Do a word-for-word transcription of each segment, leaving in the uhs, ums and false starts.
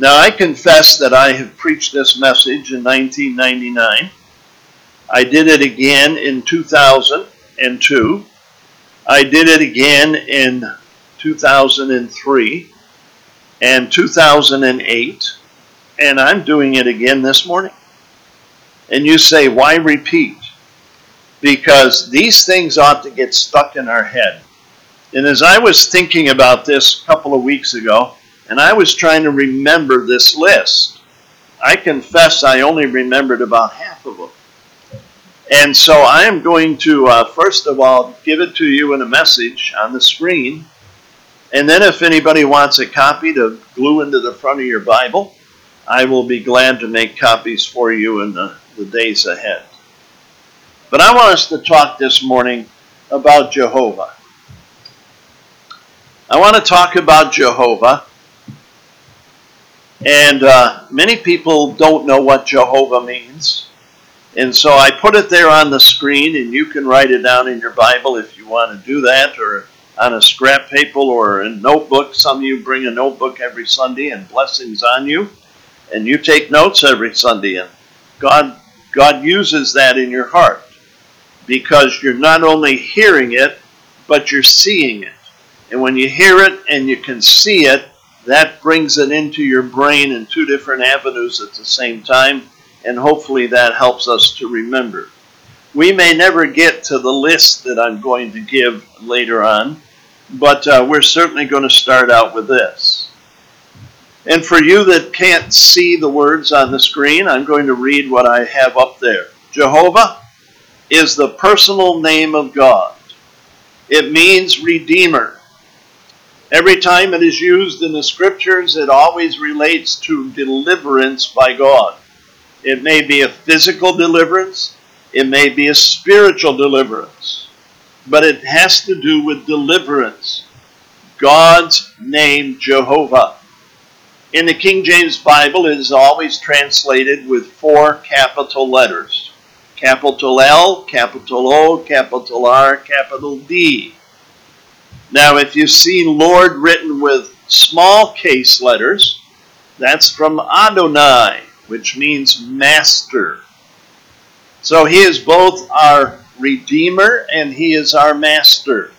Now, I confess that I have preached this message in nineteen ninety-nine. I did it again in two thousand two. I did it again in two thousand three and two thousand eight. And I'm doing it again this morning. And you say, why repeat? Because these things ought to get stuck in our head. And as I was thinking about this a couple of weeks ago, and I was trying to remember this list, I confess I only remembered about half of them. And so I am going to, uh, first of all, give it to you in a message on the screen. And then if anybody wants a copy to glue into the front of your Bible, I will be glad to make copies for you in the, the days ahead. But I want us to talk this morning about Jehovah. I want to talk about Jehovah. And uh, many people don't know what Jehovah means. And so I put it there on the screen, and you can write it down in your Bible if you want to do that, or on a scrap paper or a notebook. Some of you bring a notebook every Sunday, and blessings on you. And you take notes every Sunday, and God, God uses that in your heart, because you're not only hearing it, but you're seeing it. And when you hear it and you can see it, that brings it into your brain in two different avenues at the same time, and hopefully that helps us to remember. We may never get to the list that I'm going to give later on, but uh, we're certainly going to start out with this. And for you that can't see the words on the screen, I'm going to read what I have up there. Jehovah is the personal name of God. It means Redeemer. Every time it is used in the Scriptures, it always relates to deliverance by God. It may be a physical deliverance. It may be a spiritual deliverance. But it has to do with deliverance. God's name, Jehovah. In the King James Bible, it is always translated with four capital letters. Capital L, capital O, capital R, capital D. Now, if you see Lord written with small case letters, that's from Adonai, which means master. So he is both our Redeemer and he is our master.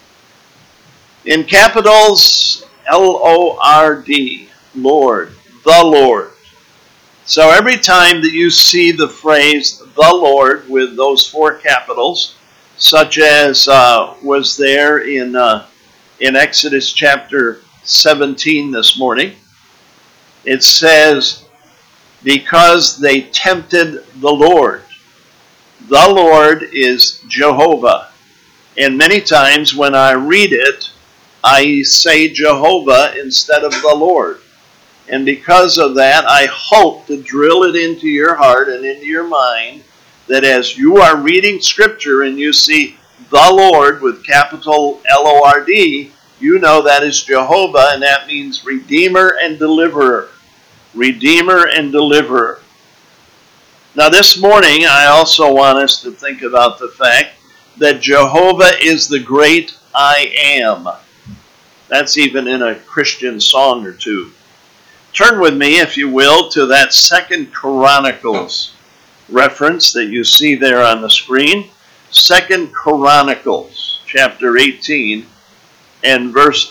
In capitals, L O R D, Lord, the Lord. So every time that you see the phrase the Lord with those four capitals, such as uh, was there in uh, in Exodus chapter seventeen this morning, it says, because they tempted the Lord. The Lord is Jehovah. And many times when I read it, I say Jehovah instead of the Lord. And because of that, I hope to drill it into your heart and into your mind that as you are reading Scripture and you see the Lord with capital L O R D, you know that is Jehovah, and that means Redeemer and Deliverer. Redeemer and Deliverer. Now this morning, I also want us to think about the fact that Jehovah is the great I am. That's even in a Christian song or two. Turn with me, if you will, to that Second Chronicles reference that you see there on the screen. Second Chronicles, chapter eighteen, and verse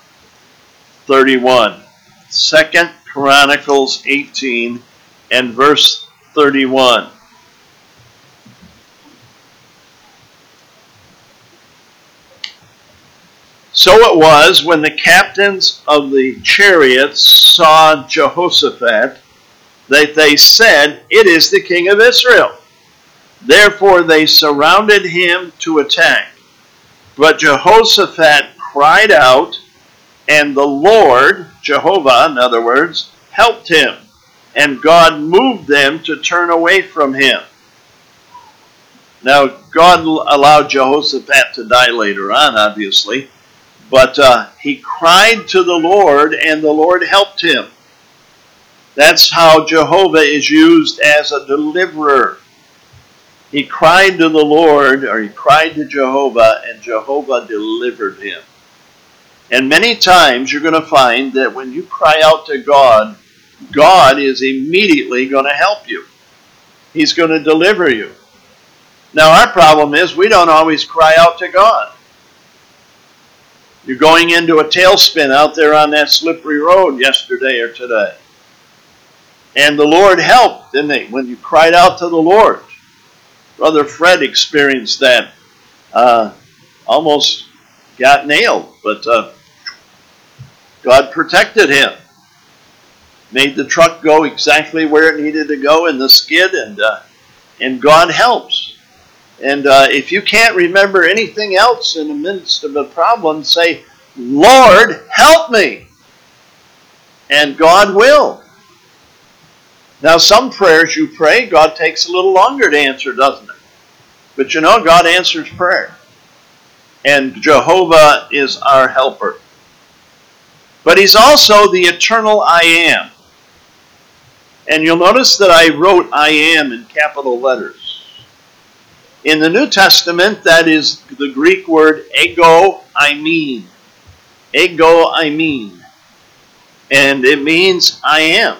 thirty-one. Second Chronicles eighteen, and verse thirty-one. So it was, when the captains of the chariots saw Jehoshaphat, that they said, it is the king of Israel. Therefore they surrounded him to attack. But Jehoshaphat cried out, and the Lord, Jehovah in other words, helped him. And God moved them to turn away from him. Now, God allowed Jehoshaphat to die later on, obviously. But uh, he cried to the Lord, and the Lord helped him. That's how Jehovah is used as a deliverer. He cried to the Lord, or he cried to Jehovah, and Jehovah delivered him. And many times you're going to find that when you cry out to God, God is immediately going to help you. He's going to deliver you. Now, our problem is we don't always cry out to God. You're going into a tailspin out there on that slippery road yesterday or today. And the Lord helped, didn't he? When you cried out to the Lord. Brother Fred experienced that. Uh, almost got nailed, but uh, God protected him. Made the truck go exactly where it needed to go in the skid, and uh, and God helps. And uh, if you can't remember anything else in the midst of a problem, say, Lord, help me. And God will. Now, some prayers you pray, God takes a little longer to answer, doesn't it? But you know, God answers prayer. And Jehovah is our helper. But he's also the eternal I am. And you'll notice that I wrote I am in capital letters. In the New Testament, that is the Greek word ego eimi. Ego eimi. And it means I am.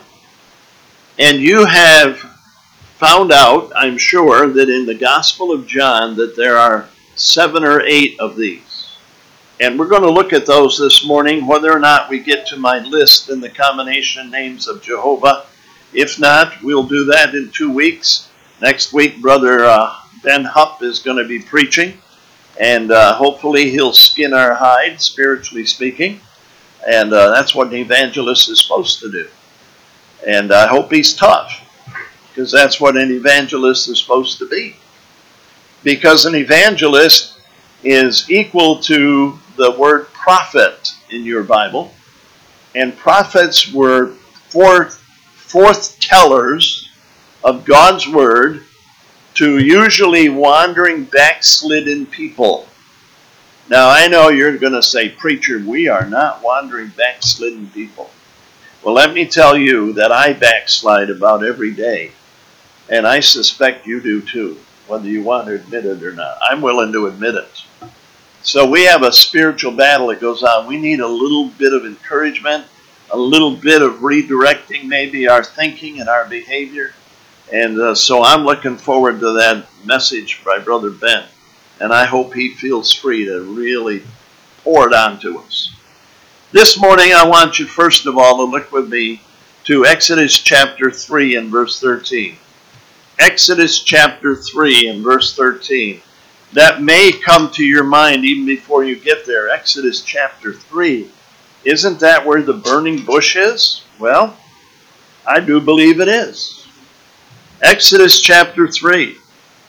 And you have found out, I'm sure, that in the Gospel of John that there are seven or eight of these. And we're going to look at those this morning, whether or not we get to my list in the combination names of Jehovah. If not, we'll do that in two weeks. Next week, Brother uh, Ben Hupp is going to be preaching. And uh, hopefully he'll skin our hide, spiritually speaking. And uh, that's what an evangelist is supposed to do. And I hope he's tough, because that's what an evangelist is supposed to be. Because an evangelist is equal to the word prophet in your Bible. And prophets were forth, forth tellers of God's word to usually wandering, backslidden people. Now, I know you're going to say, preacher, we are not wandering, backslidden people. Well, let me tell you that I backslide about every day. And I suspect you do too, whether you want to admit it or not. I'm willing to admit it. So we have a spiritual battle that goes on. We need a little bit of encouragement, a little bit of redirecting maybe our thinking and our behavior. And uh, so I'm looking forward to that message by Brother Ben. And I hope he feels free to really pour it on to us. This morning I want you first of all to look with me to Exodus chapter three and verse thirteen. Exodus chapter three and verse thirteen. That may come to your mind even before you get there. Exodus chapter three. Isn't that where the burning bush is? Well, I do believe it is. Exodus chapter three.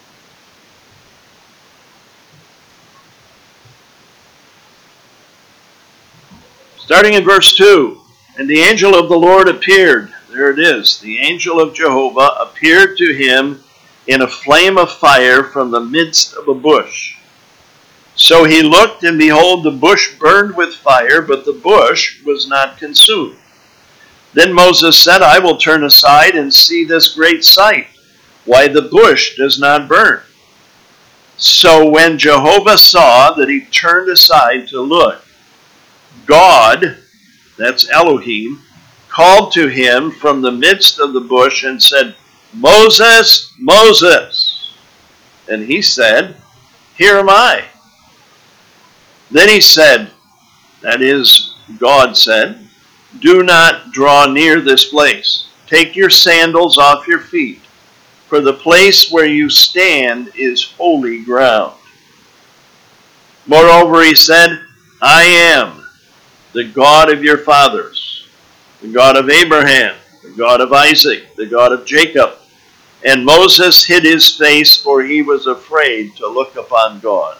Starting in verse two. And the angel of the Lord appeared. There it is. The angel of Jehovah appeared to him in a flame of fire from the midst of a bush. So he looked, and behold, the bush burned with fire, but the bush was not consumed. Then Moses said, I will turn aside and see this great sight, why the bush does not burn. So when Jehovah saw that he turned aside to look, God, that's Elohim, called to him from the midst of the bush and said, Moses, Moses. And he said, Here am I. Then he said, that is, God said, Do not draw near this place. Take your sandals off your feet, for the place where you stand is holy ground. Moreover, he said, I am the God of your fathers, the God of Abraham, the God of Isaac, the God of Jacob. And Moses hid his face, for he was afraid to look upon God.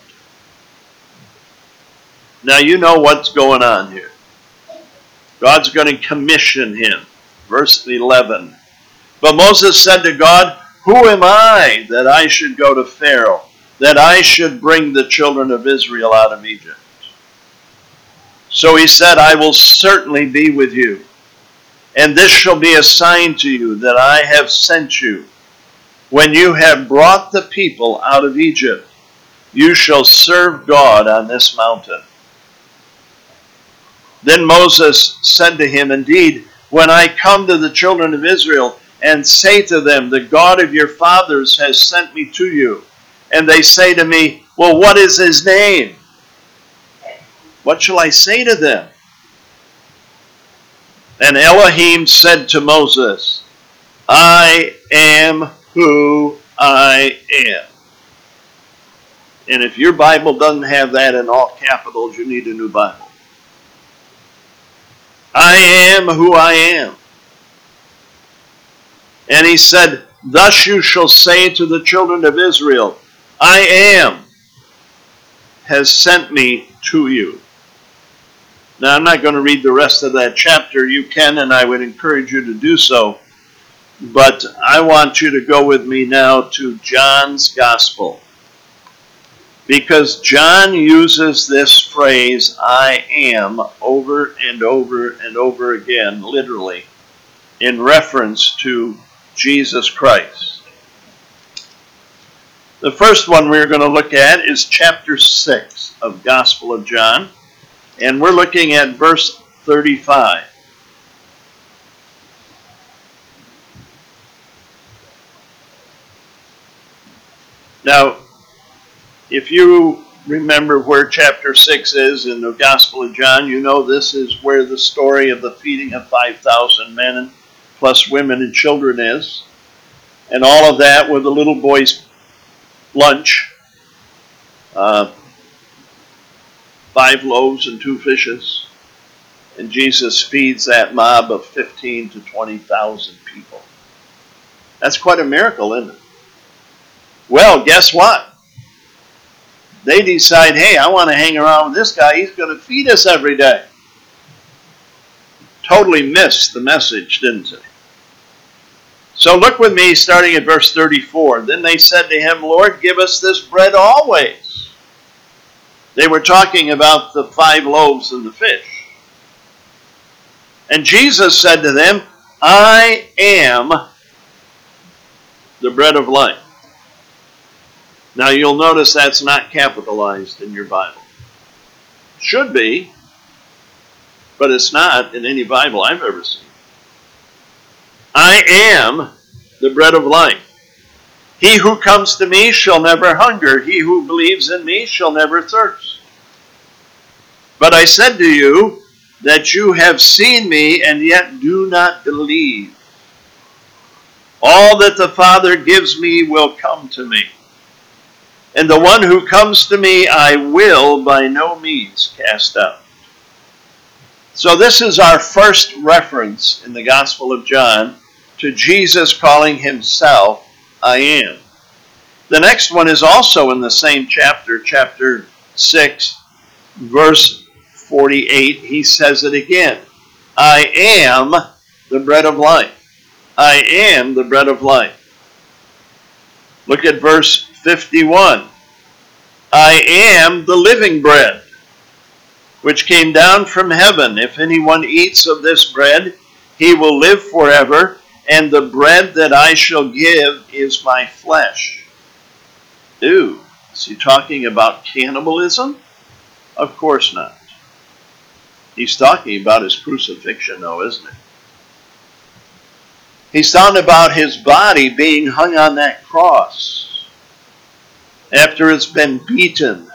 Now you know what's going on here. God's going to commission him. Verse eleven. But Moses said to God, Who am I that I should go to Pharaoh, that I should bring the children of Israel out of Egypt? So he said, I will certainly be with you, and this shall be a sign to you that I have sent you. When you have brought the people out of Egypt, you shall serve God on this mountain. Then Moses said to him, Indeed, when I come to the children of Israel and say to them, the God of your fathers has sent me to you, and they say to me, well, what is his name? What shall I say to them? And Elohim said to Moses, I am who I am. And if your Bible doesn't have that in all capitals, you need a new Bible. I am who I am. And he said, thus you shall say to the children of Israel, I am has sent me to you. Now, I'm not going to read the rest of that chapter. You can, and I would encourage you to do so. But I want you to go with me now to John's Gospel. Because John uses this phrase, I am, over and over and over again, literally, in reference to Jesus Christ. The first one we're going to look at is chapter six of Gospel of John. And we're looking at verse thirty-five. Now, if you remember where chapter six is in the Gospel of John, you know this is where the story of the feeding of five thousand men and plus women and children is. And all of that with the little boy's lunch. Uh, Five loaves and two fishes. And Jesus feeds that mob of fifteen to twenty thousand people. That's quite a miracle, isn't it? Well, guess what? They decide, hey, I want to hang around with this guy. He's going to feed us every day. Totally missed the message, didn't they? So look with me, starting at verse thirty-four. Then they said to him, Lord, give us this bread always. They were talking about the five loaves and the fish. And Jesus said to them, I am the bread of life. Now you'll notice that's not capitalized in your Bible. Should be, but it's not in any Bible I've ever seen. I am the bread of life. He who comes to me shall never hunger. He who believes in me shall never thirst. But I said to you that you have seen me and yet do not believe. All that the Father gives me will come to me. And the one who comes to me I will by no means cast out. So this is our first reference in the Gospel of John to Jesus calling himself I am. The next one is also in the same chapter, chapter six, verse forty-eight. He says it again. I am the bread of life. I am the bread of life. Look at verse fifty-one. I am the living bread, which came down from heaven. If anyone eats of this bread, he will live forever. And the bread that I shall give is my flesh. Ew, is he talking about cannibalism? Of course not. He's talking about his crucifixion, though, isn't he? He's talking about his body being hung on that cross after it's been beaten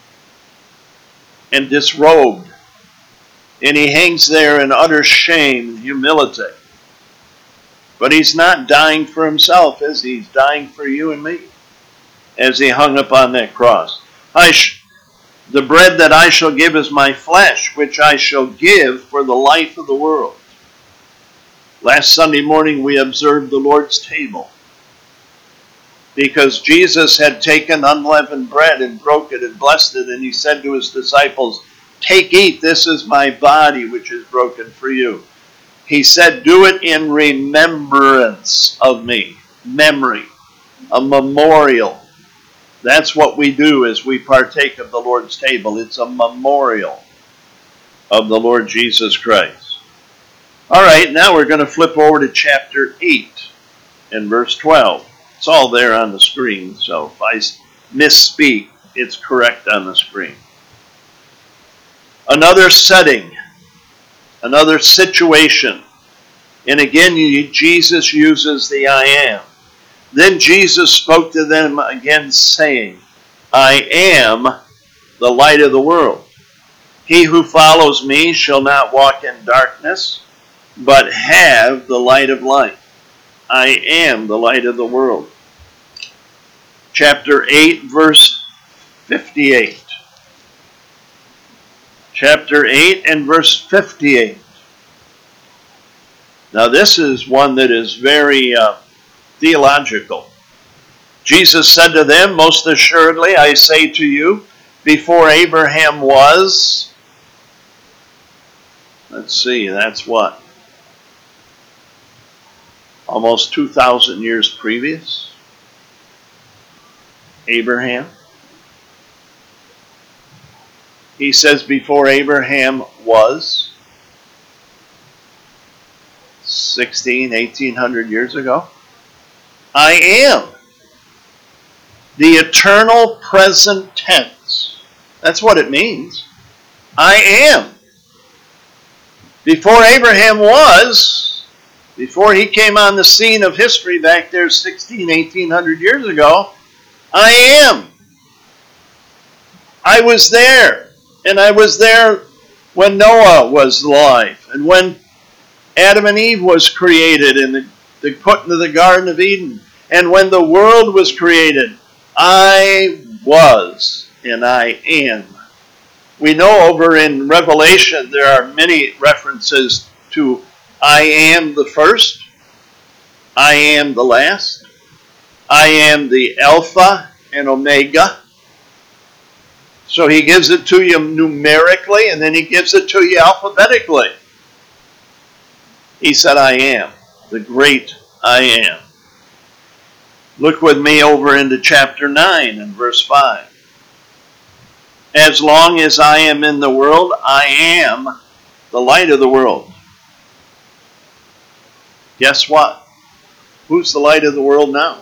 and disrobed. And he hangs there in utter shame and humility. But he's not dying for himself, is he? He's dying for you and me as he hung upon that cross. I sh- the bread that I shall give is my flesh, which I shall give for the life of the world. Last Sunday morning we observed the Lord's table because Jesus had taken unleavened bread and broke it and blessed it, and he said to his disciples, take, eat, this is my body which is broken for you. He said, do it in remembrance of me. Memory. A memorial. That's what we do as we partake of the Lord's table. It's a memorial of the Lord Jesus Christ. All right, now we're going to flip over to chapter eight and verse twelve. It's all there on the screen, so if I misspeak, it's correct on the screen. Another setting. Another situation. And again, Jesus uses the I am. Then Jesus spoke to them again, saying, I am the light of the world. He who follows me shall not walk in darkness, but have the light of life. I am the light of the world. Chapter eight, verse fifty-eight. Chapter eight and verse fifty-eight. Now this is one that is very uh, theological. Jesus said to them, most assuredly I say to you, before Abraham was, let's see, that's what? Almost two thousand years previous. Abraham. He says before Abraham was, sixteen, eighteen hundred years ago. I am. The eternal present tense. That's what it means. I am. Before Abraham was, before he came on the scene of history back there sixteen, eighteen hundred years ago, I am. I was there. And I was there when Noah was alive. And when Adam and Eve was created and the, the put into the Garden of Eden. And when the world was created, I was and I am. We know over in Revelation there are many references to I am the first, I am the last, I am the Alpha and Omega. So he gives it to you numerically and then he gives it to you alphabetically. He said, I am, the great I am. Look with me over into chapter nine and verse five. As long as I am in the world, I am the light of the world. Guess what? Who's the light of the world now?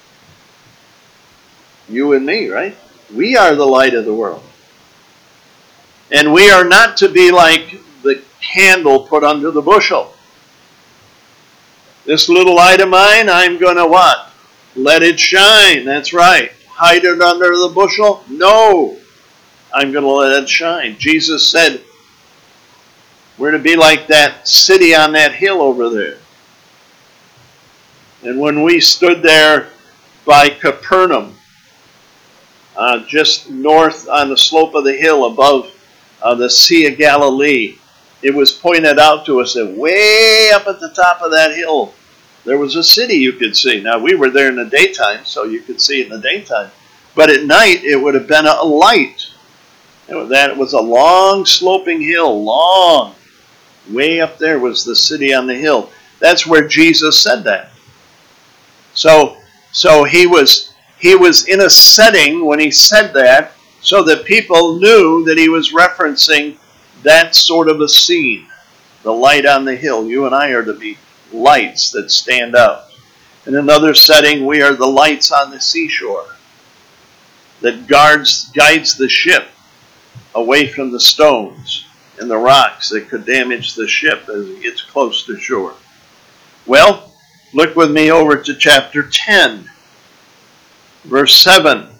You and me, right? We are the light of the world. And we are not to be like the candle put under the bushel. This little light of mine, I'm going to what? Let it shine. That's right. Hide it under the bushel? No. I'm going to let it shine. Jesus said we're to be like that city on that hill over there. And when we stood there by Capernaum, uh, just north on the slope of the hill above uh, the Sea of Galilee, it was pointed out to us that way up at the top of that hill, there was a city you could see. Now, we were there in the daytime, so you could see it in the daytime. But at night, it would have been a light. That was a long sloping hill, long. Way up there was the city on the hill. That's where Jesus said that. So, so he was he was in a setting when he said that, so that people knew that he was referencing that sort of a scene. The light on the hill. You and I are to be lights that stand out. In another setting, we are the lights on the seashore that guards guides the ship away from the stones and the rocks that could damage the ship as it gets close to shore. Well, look with me over to chapter ten, verse seven.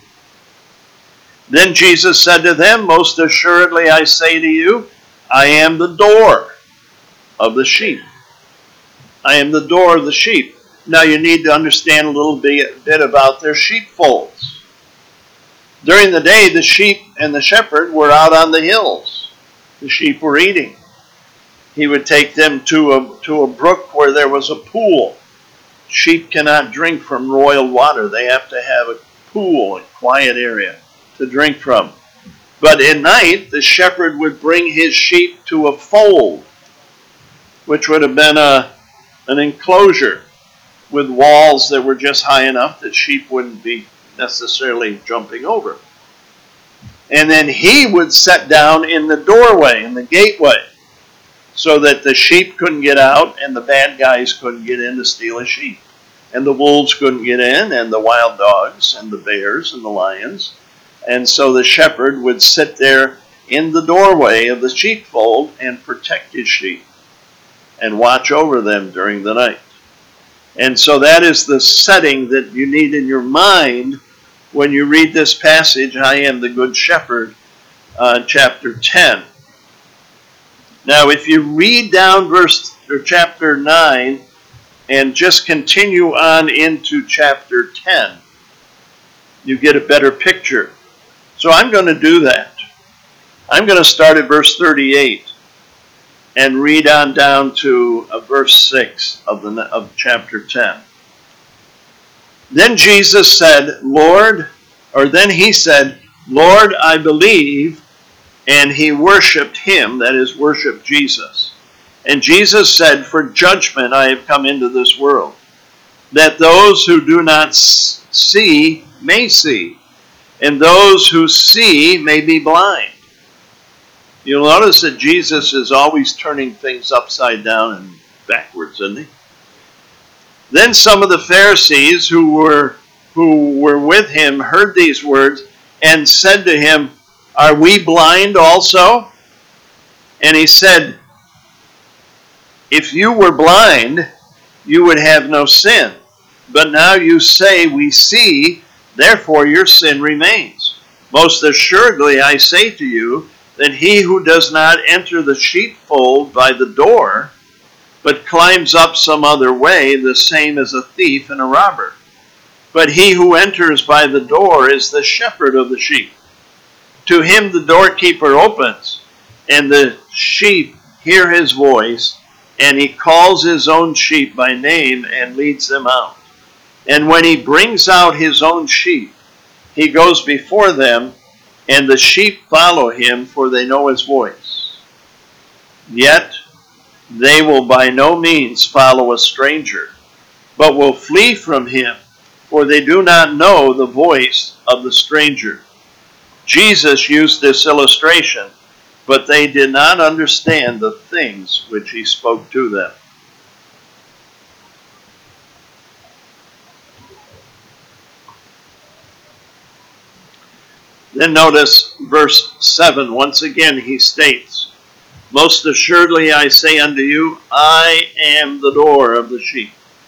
Then Jesus said to them, most assuredly I say to you, I am the door of the sheep. I am the door of the sheep. Now you need to understand a little bit, bit about their sheepfolds. During the day, the sheep and the shepherd were out on the hills. The sheep were eating. He would take them to a, to a brook where there was a pool. Sheep cannot drink from royal water. They have to have a pool, a quiet area to drink from. But at night, the shepherd would bring his sheep to a fold, which would have been a, an enclosure with walls that were just high enough that sheep wouldn't be necessarily jumping over. And then he would sit down in the doorway, in the gateway, so that the sheep couldn't get out and the bad guys couldn't get in to steal a sheep. And the wolves couldn't get in, and the wild dogs, and the bears, and the lions. And so the shepherd would sit there in the doorway of the sheepfold and protect his sheep. and watch over them during the night. And so that is the setting that you need in your mind when you read this passage, I am the good shepherd, uh, chapter ten. Now, if you read down verse or chapter nine and just continue on into chapter ten, you get a better picture. So I'm going to do that. I'm going to start at verse thirty-eight and read on down to uh, verse six of the of chapter ten. Then Jesus said, Lord, or then he said, Lord, I believe, and he worshiped him, that is, worshiped Jesus. And Jesus said, for judgment I have come into this world, that those who do not see may see, and those who see may be blind. You'll notice that Jesus is always turning things upside down and backwards, isn't he? Then some of the Pharisees who were who were with him heard these words and said to him, are we blind also? And he said, if you were blind, you would have no sin. But now you say we see, therefore your sin remains. Most assuredly I say to you, that he who does not enter the sheepfold by the door, but climbs up some other way, the same as a thief and a robber. But he who enters by the door is the shepherd of the sheep. To him the doorkeeper opens, and the sheep hear his voice, and he calls his own sheep by name and leads them out. And when he brings out his own sheep, he goes before them, and the sheep follow him, for they know his voice. Yet they will by no means follow a stranger, but will flee from him, for they do not know the voice of the stranger. Jesus used this illustration, but they did not understand the things which he spoke to them. Then notice verse seven. Once again he states, most assuredly I say unto you, I am the door of the sheep.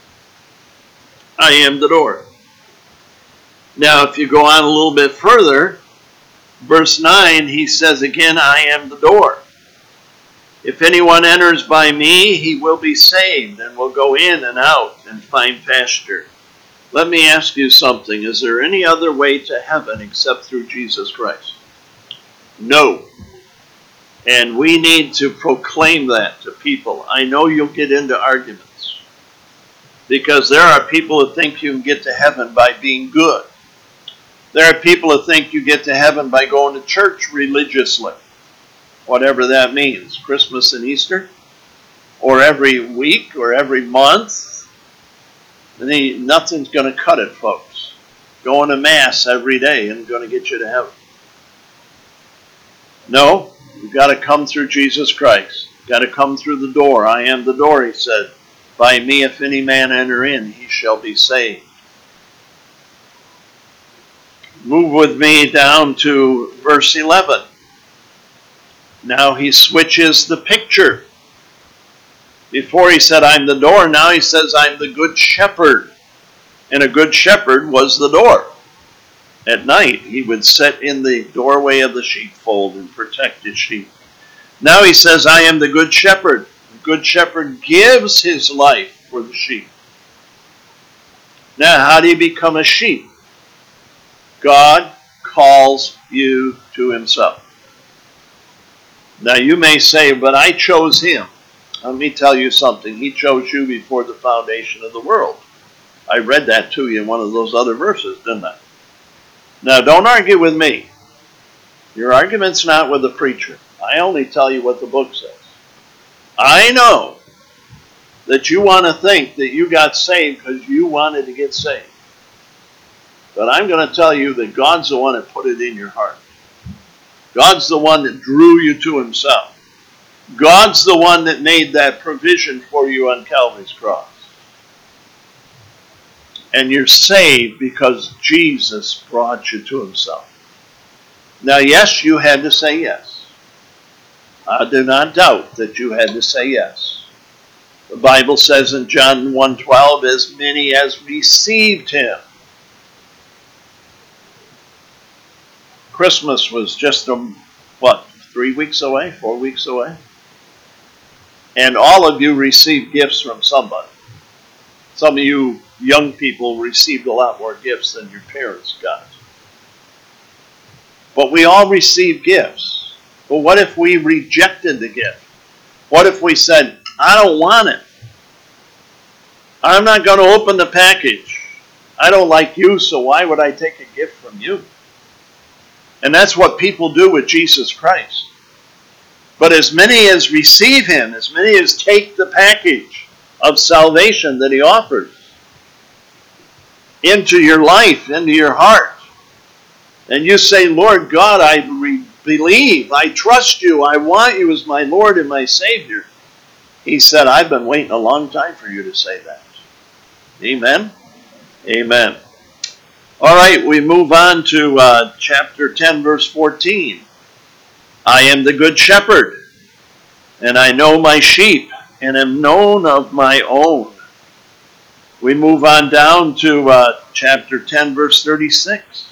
I am the door. Now if you go on a little bit further, verse nine, he says again, I am the door. If anyone enters by me, he will be saved and will go in and out and find pasture. Let me ask you something. Is there any other way to heaven except through Jesus Christ? No. And we need to proclaim that to people. I know you'll get into arguments, because there are people who think you can get to heaven by being good. There are people who think you get to heaven by going to church religiously, whatever that means, Christmas and Easter, or every week or every month. Nothing's going to cut it, folks. Going to Mass every day isn't going to get you to heaven. No, you've got to come through Jesus Christ. You've got to come through the door. I am the door, he said. By me, if any man enter in, he shall be saved. Move with me down to verse eleven. Now he switches the picture. Before he said, I'm the door. Now he says, I'm the good shepherd. And a good shepherd was the door. At night, he would sit in the doorway of the sheepfold and protect his sheep. Now he says, I am the good shepherd. The good shepherd gives his life for the sheep. Now, how do you become a sheep? God calls you to himself. Now, you may say, but I chose him. Let me tell you something. He chose you before the foundation of the world. I read that to you in one of those other verses, didn't I? Now, don't argue with me. Your argument's not with the preacher. I only tell you what the book says. I know that you want to think that you got saved because you wanted to get saved. But I'm going to tell you that God's the one that put it in your heart. God's the one that drew you to himself. God's the one that made that provision for you on Calvary's cross. And you're saved because Jesus brought you to himself. Now, yes, you had to say yes. I do not doubt that you had to say yes. The Bible says in John one twelve, as many as received him. Christmas was just, a, what, three weeks away, four weeks away? And all of you received gifts from somebody. Some of you young people received a lot more gifts than your parents got. But we all received gifts. But what if we rejected the gift? What if we said, I don't want it. I'm not going to open the package. I don't like you, so why would I take a gift from you? And that's what people do with Jesus Christ. But as many as receive him, as many as take the package of salvation that he offers into your life, into your heart, and you say, Lord God, I re- believe, I trust you, I want you as my Lord and my Savior. He said, I've been waiting a long time for you to say that. Amen? Amen. All right, we move on to uh, chapter ten, verse fourteen. I am the good shepherd, and I know my sheep, and am known of my own. We move on down to uh, chapter ten, verse thirty-six.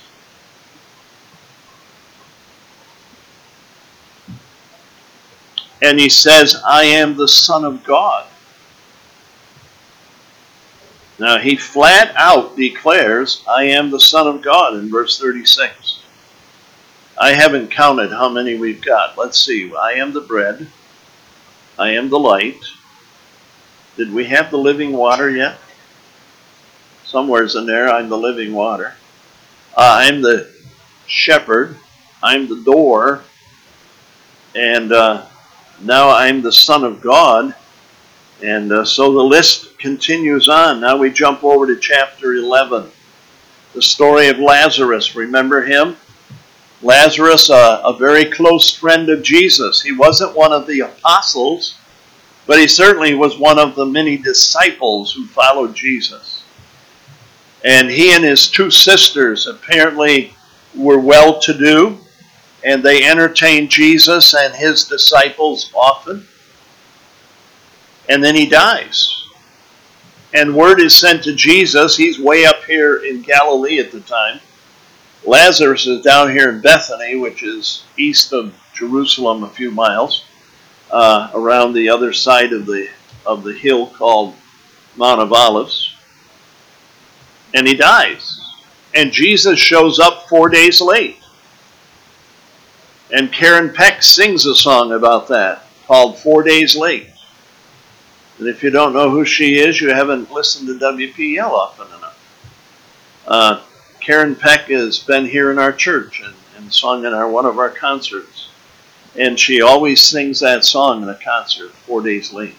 And he says, I am the Son of God. Now, he flat out declares, I am the Son of God in verse thirty-six. I haven't counted how many we've got. Let's see. I am the bread. I am the light. Did we have the living water yet? Somewhere's in there, I'm the living water. Uh, I'm the shepherd. I'm the door. And uh, now I'm the Son of God. And uh, so the list continues on. Now we jump over to chapter eleven. The story of Lazarus. Remember him? Lazarus, uh, a very close friend of Jesus. He wasn't one of the apostles, but he certainly was one of the many disciples who followed Jesus. And he and his two sisters apparently were well-to-do, and they entertained Jesus and his disciples often. And then he dies. And word is sent to Jesus. He's way up here in Galilee at the time. Lazarus is down here in Bethany, which is east of Jerusalem a few miles, uh, around the other side of the of the hill called Mount of Olives. And he dies. And Jesus shows up four days late. And Karen Peck sings a song about that called Four Days Late. And if you don't know who she is, you haven't listened to W P L often enough. Uh, Karen Peck has been here in our church and, and sung in our one of our concerts. And she always sings that song in a concert, Four Days Late.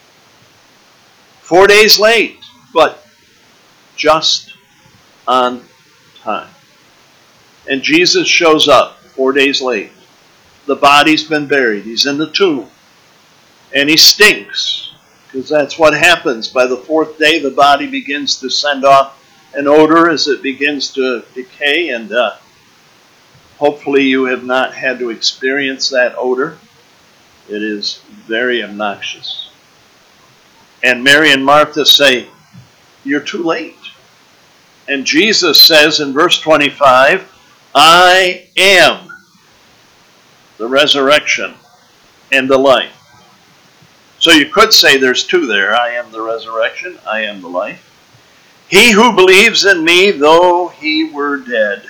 Four days late, but just on time. And Jesus shows up four days late. The body's been buried. He's in the tomb. And he stinks, because that's what happens. By the fourth day, the body begins to send off an odor as it begins to decay, and uh, hopefully you have not had to experience that odor. It is very obnoxious. And Mary and Martha say, you're too late. And Jesus says in verse twenty-five, I am the resurrection and the life. So you could say there's two there. I am the resurrection, I am the life. He who believes in me, though he were dead,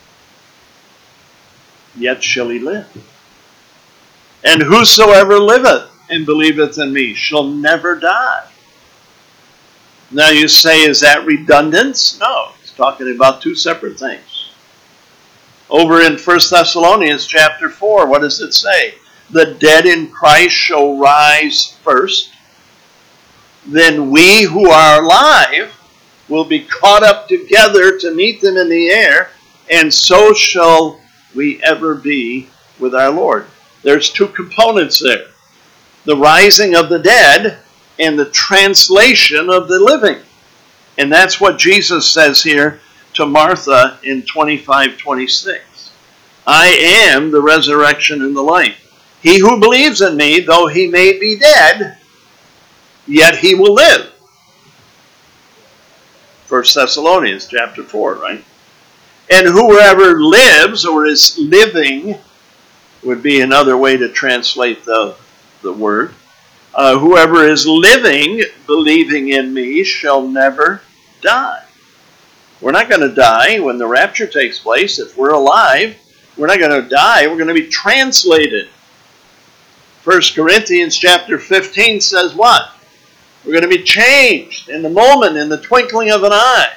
yet shall he live. And whosoever liveth and believeth in me shall never die. Now you say, is that redundant? No, it's talking about two separate things. Over in First Thessalonians chapter four, what does it say? The dead in Christ shall rise first. Then we who are alive will be caught up together to meet them in the air, and so shall we ever be with our Lord. There's two components there. The rising of the dead and the translation of the living. And that's what Jesus says here to Martha in twenty-five twenty-six. I am the resurrection and the life. He who believes in me, though he may be dead, yet he will live. First Thessalonians chapter four, right? And whoever lives or is living would be another way to translate the, the word. Uh, whoever is living, believing in me, shall never die. We're not going to die when the rapture takes place. If we're alive, we're not going to die. We're going to be translated. First Corinthians chapter fifteen says what? We're going to be changed in the moment, in the twinkling of an eye.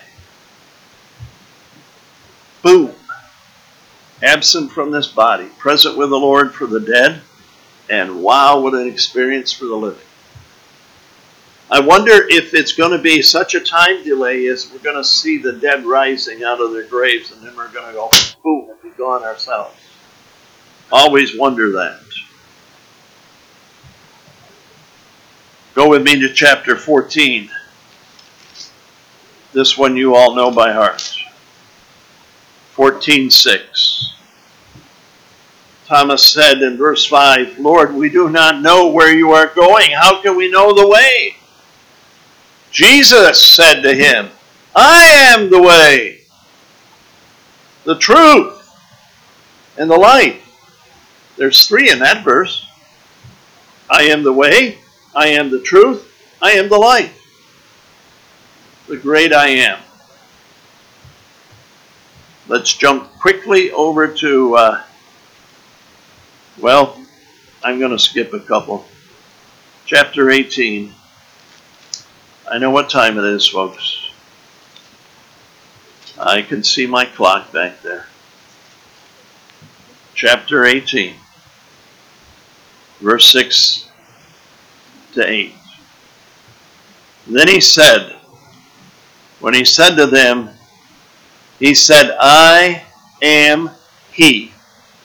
Boom. Absent from this body, present with the Lord for the dead, and wow, what an experience for the living. I wonder if it's going to be such a time delay as we're going to see the dead rising out of their graves, and then we're going to go, boom, and be gone ourselves. Always wonder that. Go with me to chapter fourteen. This one you all know by heart. fourteen six. Thomas said in verse five, Lord, we do not know where you are going. How can we know the way? Jesus said to him, I am the way, the truth, and the life. There's three in that verse. I am the way, I am the truth, I am the life. The great I am. Let's jump quickly over to, uh, well, I'm going to skip a couple. Chapter eighteen. I know what time it is, folks. I can see my clock back there. Chapter eighteen. Verse six to eight. Then he said, when he said to them, he said, I am he.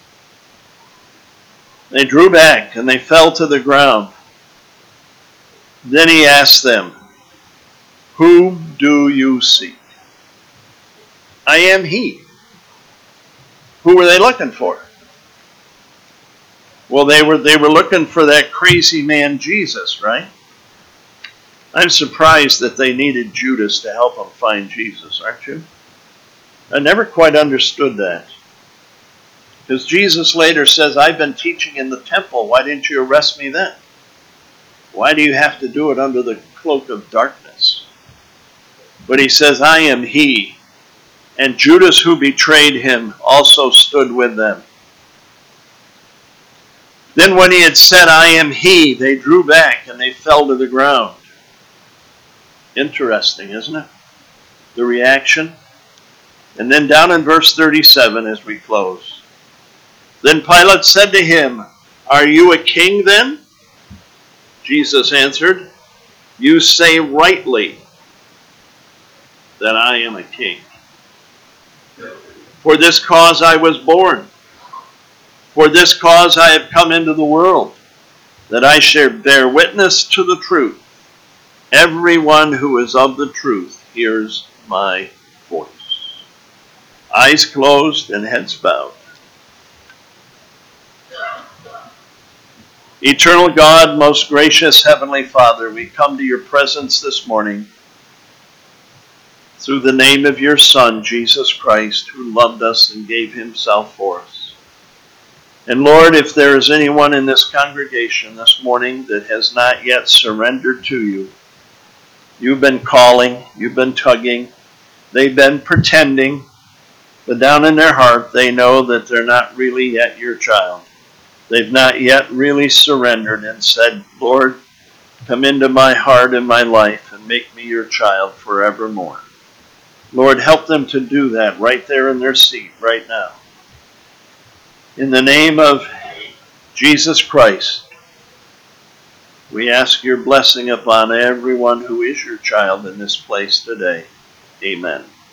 They drew back and they fell to the ground. Then he asked them, whom do you seek? I am he. Who were they looking for? Well, they were they were looking for that crazy man Jesus, right? I'm surprised that they needed Judas to help them find Jesus, aren't you? I never quite understood that. Because Jesus later says, I've been teaching in the temple. Why didn't you arrest me then? Why do you have to do it under the cloak of darkness? But he says, I am he. And Judas, who betrayed him, also stood with them. Then when he had said, I am he, they drew back and they fell to the ground. Interesting, isn't it? The reaction. And then down in verse thirty-seven as we close. Then Pilate said to him, are you a king then? Jesus answered, you say rightly that I am a king. For this cause I was born. For this cause I have come into the world, that I should bear witness to the truth. Everyone who is of the truth hears my voice. Eyes closed and heads bowed. Eternal God, most gracious Heavenly Father, we come to your presence this morning through the name of your Son, Jesus Christ, who loved us and gave himself for us. And Lord, if there is anyone in this congregation this morning that has not yet surrendered to you, you've been calling, you've been tugging, they've been pretending, but down in their heart they know that they're not really yet your child. They've not yet really surrendered and said, Lord, come into my heart and my life and make me your child forevermore. Lord, help them to do that right there in their seat right now. In the name of Jesus Christ, we ask your blessing upon everyone who is your child in this place today. Amen.